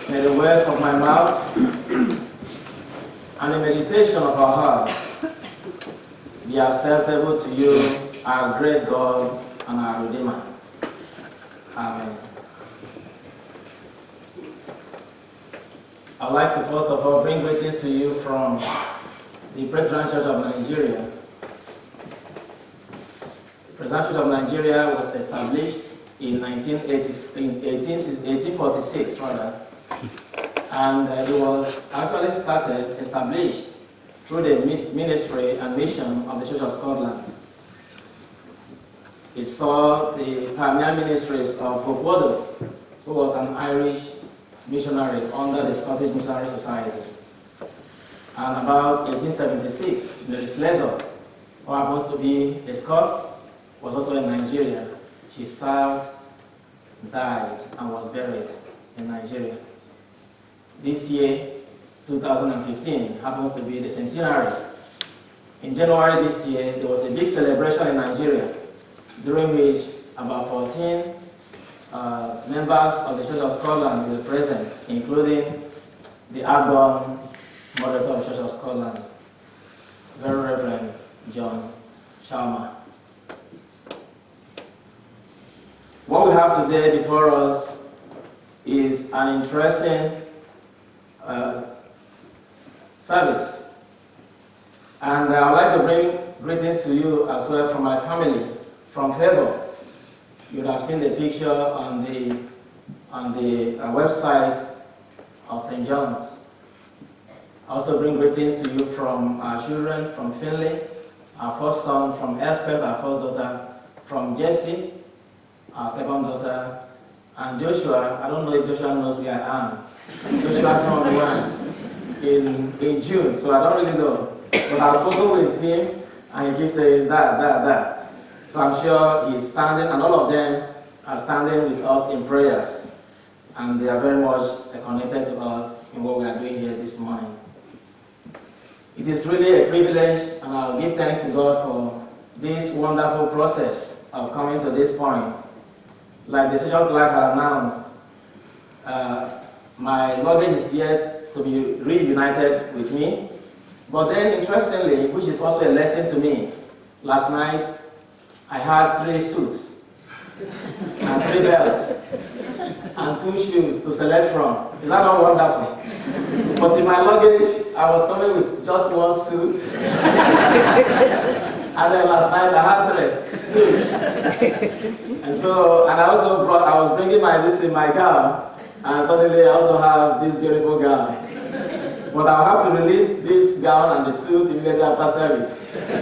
May the words of my mouth and the meditation of our hearts be acceptable to you, our great God and our Redeemer. Amen. I'd like to first of all bring greetings to you from the Presbyterian Church of Nigeria. The Presbyterian Church of Nigeria was established in 1846, and it was actually established through the ministry and mission of the Church of Scotland. It saw the pioneer ministries of Hopodo, who was an Irish missionary under the Scottish Missionary Society. And about 1876, Mary Slessor, who happens to be a Scot, was also in Nigeria. She served, died, and was buried in Nigeria. This year, 2015, happens to be the centenary. In January this year, there was a big celebration in Nigeria, during which about 14 members of the Church of Scotland were present, including the outgoing moderator of the Church of Scotland, Very Reverend John Chalmers. What we have today before us is an interesting service. And I would like to bring greetings to you as well from my family, from Favour. You would have seen the picture on the website of St. John's. I also bring greetings to you from our children, from Finley, our first son, from Elspeth, our first daughter, from Jessie, our second daughter, and Joshua. I don't know if Joshua knows where I am. Joshua turned 1 in June, so I don't really know. But I've spoken with him, and he keeps saying that. So I'm sure he's standing, and all of them are standing with us in prayers. And they are very much connected to us in what we are doing here this morning. It is really a privilege, and I'll give thanks to God for this wonderful process of coming to this point. Like the session clerk had announced, my luggage is yet to be reunited with me. But then, interestingly, which is also a lesson to me, last night I had 3 suits and 3 belts and 2 shoes to select from. Is that not wonderful? But in my luggage, I was coming with just 1 suit. And then last night I had 3 suits. And I was bringing my gown, and suddenly I also have this beautiful gown. But I'll have to release this gown and the suit immediately after service.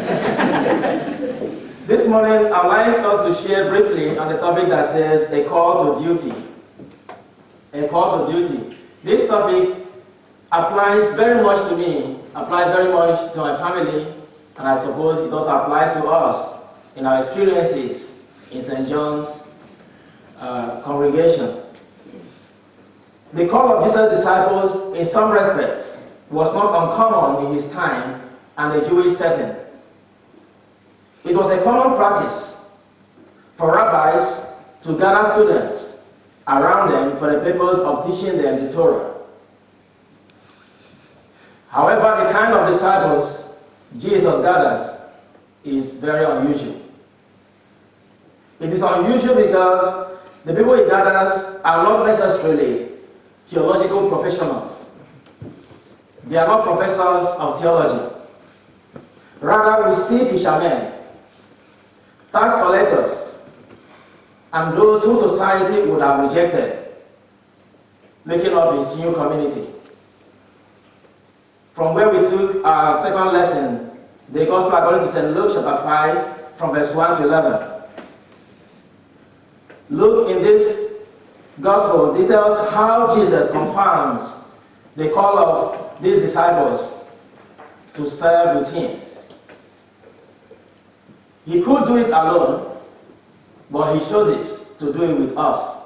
This morning, I'd like us to share briefly on the topic that says a call to duty. A call to duty. This topic applies very much to me, applies very much to my family, and I suppose it also applies to us in our experiences in St. John's congregation. The call of Jesus' disciples, in some respects, was not uncommon in his time and a Jewish setting. It was a common practice for rabbis to gather students around them for the purpose of teaching them the Torah. However, the kind of disciples Jesus gathers is very unusual. It is unusual because the people he gathers are not necessarily theological professionals. They are not professors of theology. Rather, we see fishermen, tax collectors, and those whom society would have rejected, making up this new community. From where we took our second lesson, the Gospel according to St. Luke chapter 5, from verse 1 to 11. Luke in this Gospel details how Jesus confirms the call of these disciples to serve with him. He could do it alone, but he chooses to do it with us.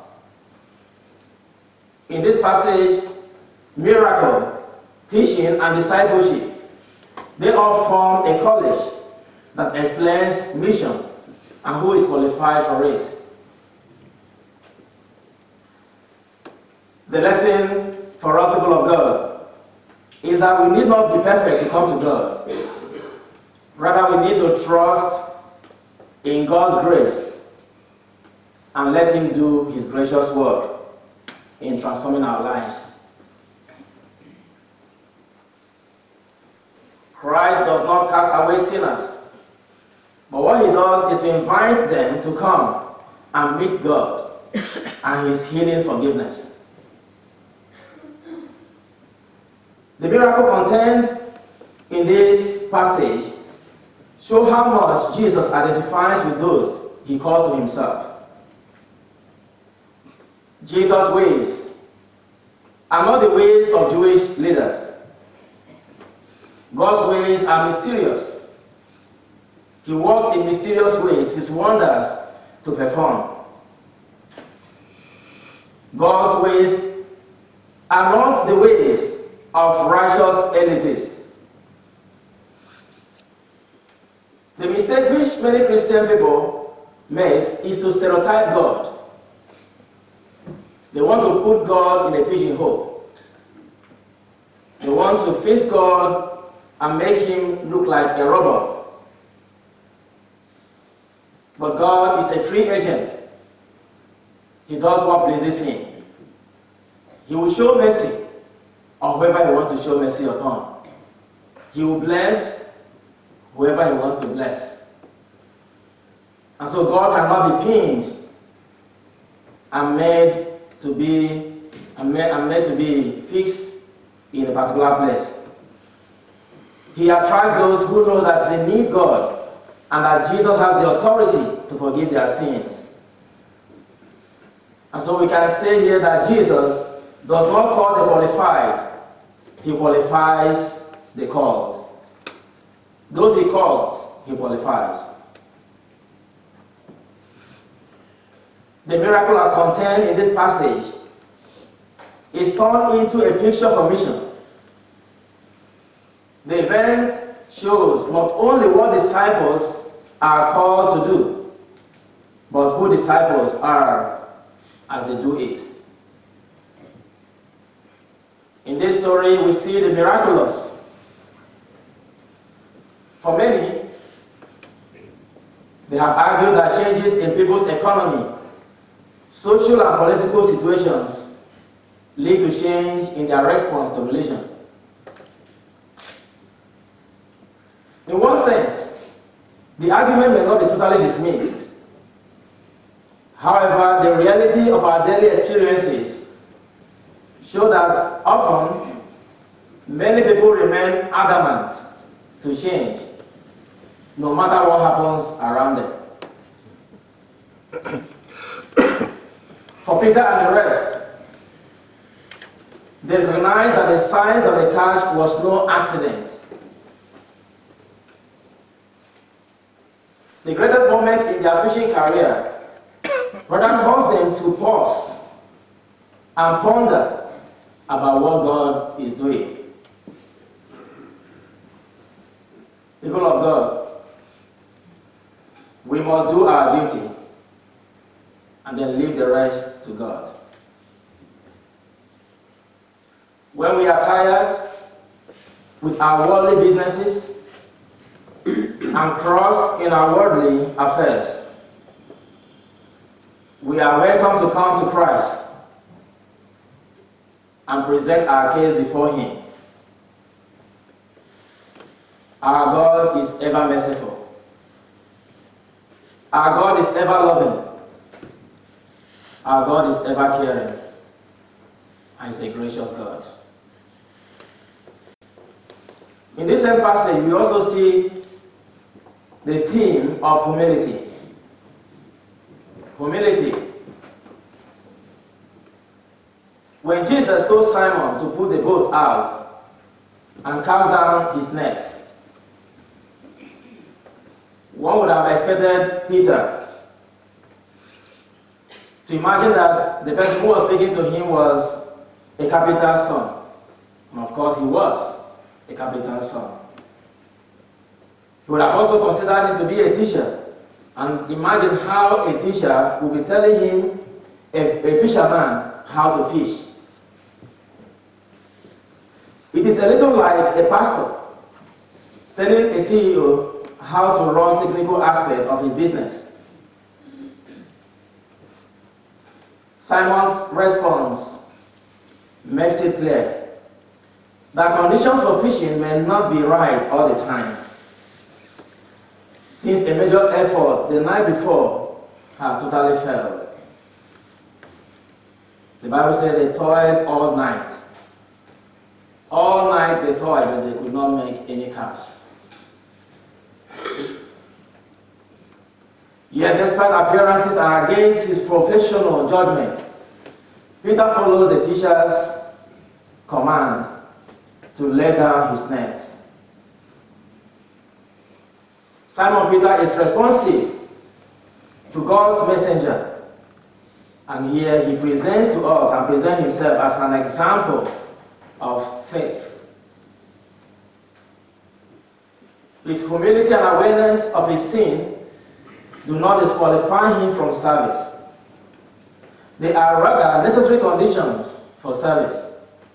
In this passage, miracle, teaching, and discipleship, they all form a college that explains mission and who is qualified for it. The lesson for us people of God is that we need not be perfect to come to God. Rather, we need to trust in God's grace and let Him do His gracious work in transforming our lives. Christ does not cast away sinners, but what He does is to invite them to come and meet God and His healing forgiveness. The miracle contained in this passage show how much Jesus identifies with those He calls to Himself. Jesus' ways are not the ways of Jewish leaders. God's ways are mysterious. He works in mysterious ways, His wonders to perform. God's ways are not the ways of righteous elitists. The mistake which many Christian people make is to stereotype God. They want to put God in a pigeonhole. They want to fix God and make Him look like a robot. But God is a free agent. He does what pleases Him. He will show mercy on whoever He wants to show mercy upon. He will bless whoever He wants to bless. And so God cannot be pinned and made to be fixed in a particular place. He attracts those who know that they need God and that Jesus has the authority to forgive their sins. And so we can say here that Jesus does not call the qualified, He qualifies the called. Those He calls, He qualifies. The miracle as contained in this passage is turned into a picture for mission. The event shows not only what disciples are called to do, but who disciples are as they do it. In this story, we see the miraculous. For many, they have argued that changes in people's economy, social and political situations lead to change in their response to religion. In one sense, the argument may not be totally dismissed. However, the reality of our daily experiences show that often many people remain adamant to change, no matter what happens around them. For Peter and the rest, they recognized that the size of the catch was no accident. The greatest moment in their fishing career rather caused them to pause and ponder about what God is doing. People of God, we must do our duty and then leave the rest to God. When we are tired with our worldly businesses and crossed in our worldly affairs, we are welcome to come to Christ and present our case before Him. Our God is ever merciful. Our God is ever loving. Our God is ever caring. And He's a gracious God. In this same passage, we also see the theme of humility. Humility. When Jesus told Simon to put the boat out and cast down his nets, one would have expected Peter to imagine that the person who was speaking to him was a carpenter's son. And of course, he was a carpenter's son. He would have also considered him to be a teacher. And imagine how a teacher would be telling him, a fisherman, how to fish. It is a little like a pastor telling a CEO how to run technical aspects of his business. Simon's response makes it clear that conditions for fishing may not be right all the time, since a major effort the night before had totally failed. The Bible said they toiled all night. All night they toiled, but they could not make any catch. Yet, despite appearances and against his professional judgment, Peter follows the teacher's command to lay down his nets. Simon Peter is responsive to God's messenger, and here he presents to us and presents himself as an example of faith. His humility and awareness of his sin do not disqualify him from service. They are rather necessary conditions for service.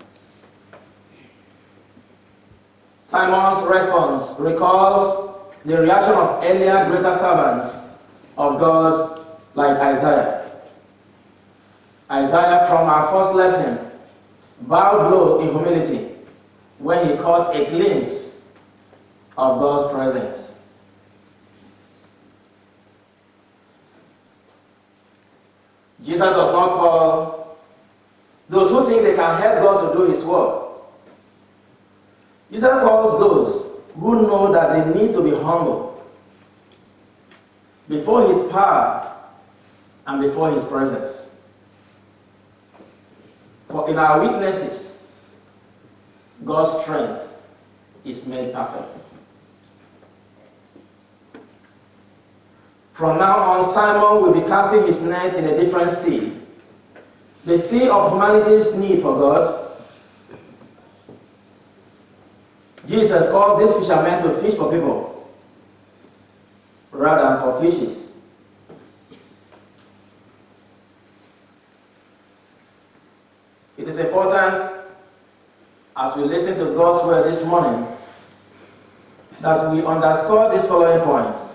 Simon's response recalls the reaction of earlier greater servants of God like Isaiah. Isaiah, from our first lesson, bowed low in humility when he caught a glimpse of God's presence. Jesus does not call those who think they can help God to do his work. Jesus calls those who know that they need to be humble before his power and before his presence. For in our weaknesses, God's strength is made perfect. From now on, Simon will be casting his net in a different sea, the sea of humanity's need for God. Jesus called these fishermen to fish for people rather than for fishes. It is important, as we listen to God's word this morning, that we underscore these following points.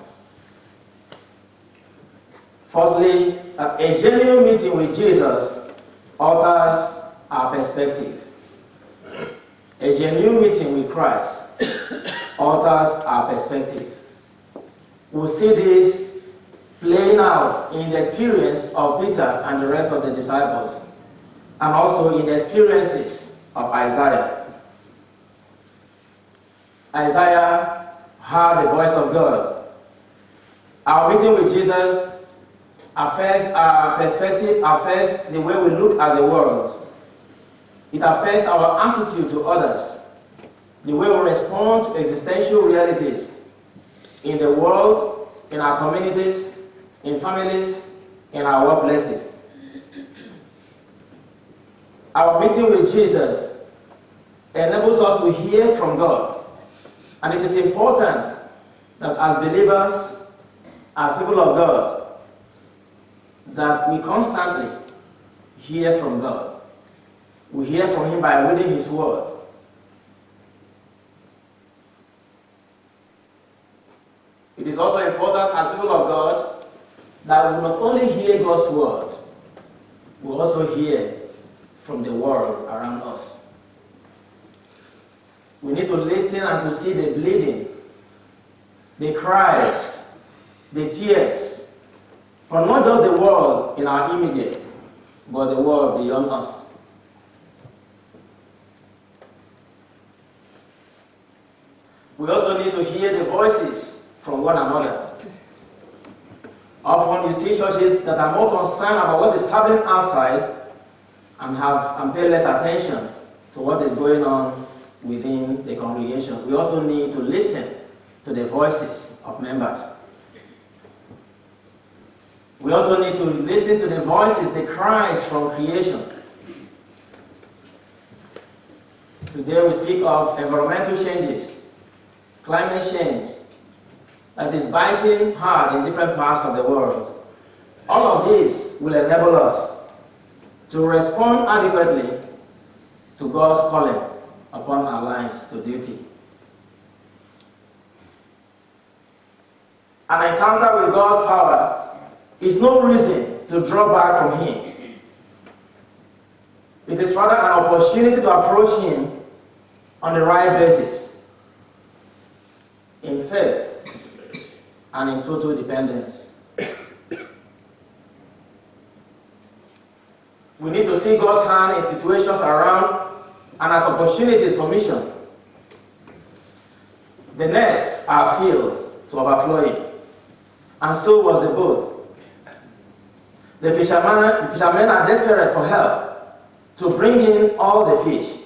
Firstly, a genuine meeting with Jesus alters our perspective. A genuine meeting with Christ alters our perspective. We'll see this playing out in the experience of Peter and the rest of the disciples, and also in the experiences of Isaiah. Isaiah heard the voice of God. Our meeting with Jesus affects our perspective, affects the way we look at the world. It affects our attitude to others, the way we respond to existential realities in the world, in our communities, in families, in our workplaces. Our meeting with Jesus enables us to hear from God. And it is important that as believers, as people of God, that we constantly hear from God. We hear from him by reading his word. It is also important as people of God that we not only hear God's word, we also hear from the world around us. We need to listen and to see the bleeding, the cries, the tears, from not just the world in our immediate, but the world beyond us. We also need to hear the voices from one another. Often you see churches that are more concerned about what is happening outside and pay less attention to what is going on within the congregation. We also need to listen to the voices of members. We also need to listen to the voices, the cries from creation. Today we speak of environmental changes, climate change, that is biting hard in different parts of the world. All of this will enable us to respond adequately to God's calling upon our lives to duty. An encounter with God's power is no reason to draw back from Him. It is rather an opportunity to approach Him on the right basis, in faith and in total dependence. We need to see God's hand in situations around and as opportunities for mission. The nets are filled to overflowing, and so was the boat. The fishermen are desperate for help to bring in all the fish.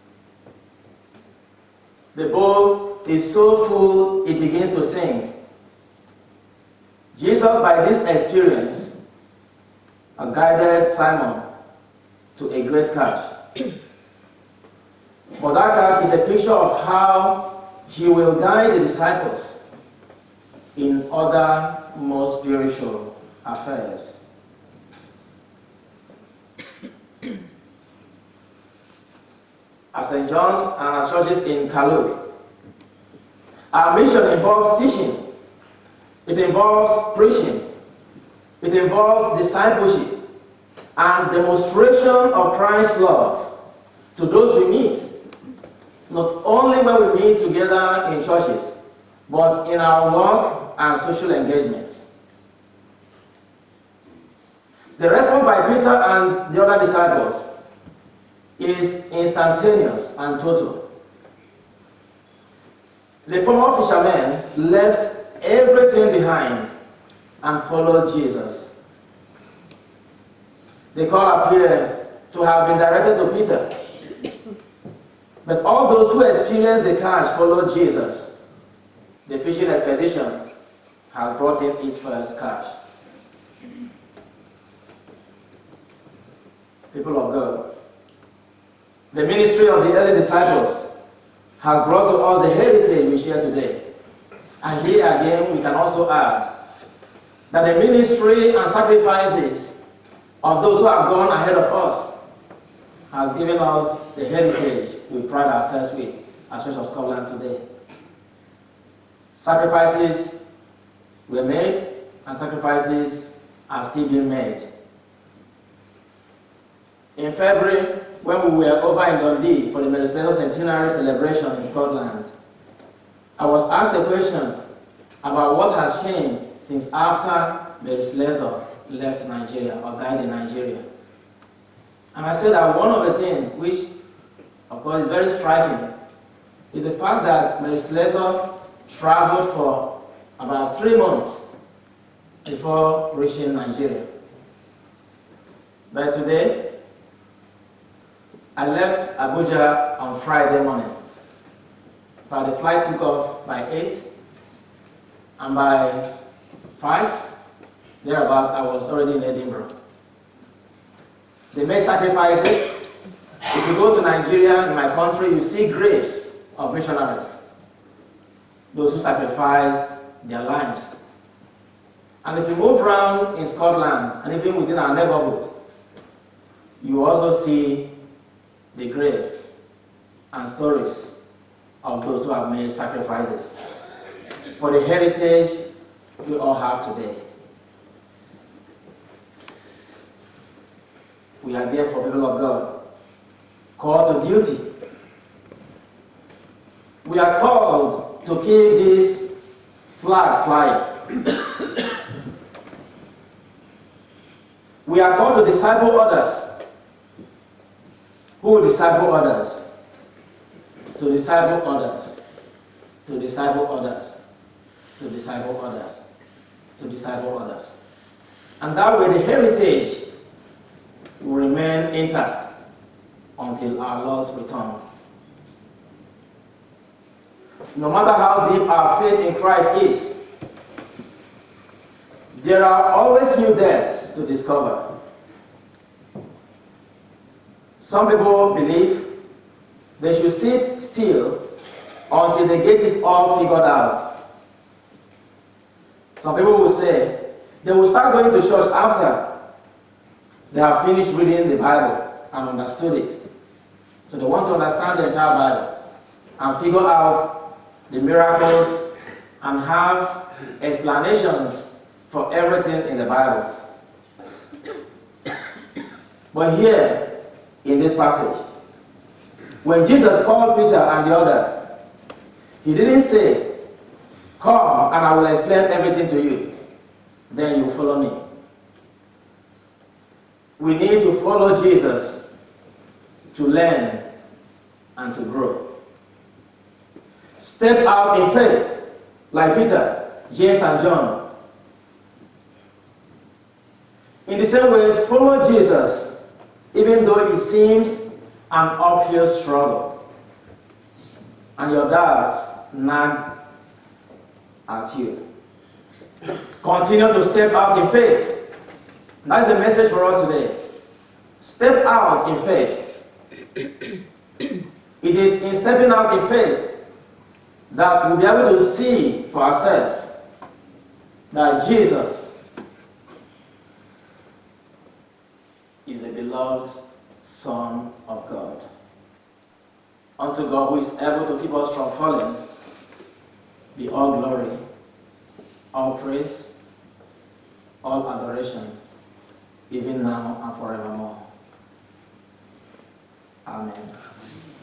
The boat is so full it begins to sink. Jesus, by this experience, has guided Simon to a great catch. But that catch is a picture of how he will guide the disciples in other more spiritual affairs. At St. John's and at churches in Kaluk, our mission involves teaching, it involves preaching, it involves discipleship and demonstration of Christ's love to those we meet, not only when we meet together in churches, but in our work and social engagements. The response by Peter and the other disciples is instantaneous and total. The former fishermen left everything behind and followed Jesus. The call appears to have been directed to Peter, but all those who experienced the catch followed Jesus. The fishing expedition has brought in its first catch. People of God, the ministry of the early disciples has brought to us the heritage we share today. And here again, we can also add that the ministry and sacrifices of those who have gone ahead of us has given us the heritage we pride ourselves with as Church of Scotland today. Sacrifices were made, and sacrifices are still being made. In February, when we were over in Dundee for the Mary Slessor Centenary celebration in Scotland, I was asked a question about what has changed since after Mary Slessor left Nigeria or died in Nigeria. And I said that one of the things which, of course, is very striking is the fact that Mary Slessor traveled for about 3 months before reaching Nigeria. But today, I left Abuja on Friday morning. The flight took off by 8, and by 5, thereabout, I was already in Edinburgh. They made sacrifices. If you go to Nigeria, in my country, you see graves of missionaries, those who sacrificed their lives. And if you move around in Scotland, and even within our neighborhood, you also see the graves and stories of those who have made sacrifices for the heritage we all have today. We are therefore people of God, called to duty. We are called to keep this flag flying. We are called to disciple others. Who will disciple others? To disciple others. To disciple others. To disciple others. To disciple others. And that way the heritage will remain intact until our Lord's return. No matter how deep our faith in Christ is, there are always new depths to discover. Some people believe they should sit still until they get it all figured out. Some people will say they will start going to church after they have finished reading the Bible and understood it. So they want to understand the entire Bible and figure out the miracles and have explanations for everything in the Bible. But here, in this passage, when Jesus called Peter and the others, he didn't say, "Come and I will explain everything to you. Then you follow me." We need to follow Jesus to learn and to grow. Step out in faith, like Peter, James, and John. In the same way, follow Jesus, even though it seems an uphill struggle, and your doubts nag at you. Continue to step out in faith. That's the message for us today. Step out in faith. It is in stepping out in faith that we'll be able to see for ourselves that Jesus is the beloved Son of God. Unto God, who is able to keep us from falling, be all glory, all praise, all adoration, even now and forevermore. Amen.